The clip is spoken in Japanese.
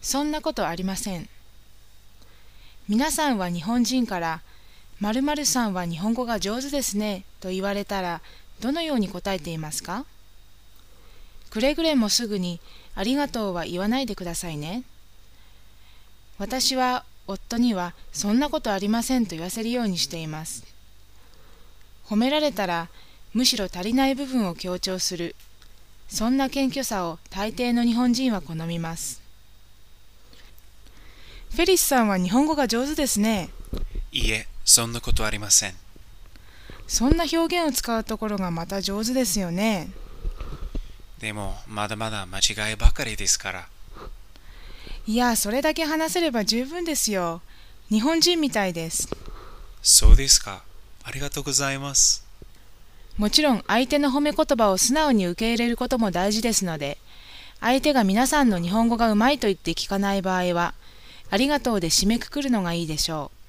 そんなことありません。皆さんは日本人から〇〇さんは日本語が上手ですねと言われたらどのように答えていますか？くれぐれもすぐにありがとうは言わないでくださいね。私は夫にはそんなことありませんと言わせるようにしています。褒められたらむしろ足りない部分を強調する、そんな謙虚さを大抵の日本人は好みます。フェリスさんは日本語が上手ですね。 いいえ、そんなことありません。 そんな表現を使うところがまた上手ですよね。 でも、まだまだ間違いばかりですから。 いや、それだけ話せれば十分ですよ。日本人みたいです。 そうですか。ありがとうございます。 もちろん相手の褒め言葉を素直に受け入れることも大事ですので、相手が皆さんの日本語がうまいと言って聞かない場合は、ありがとうで締めくくるのがいいでしょう。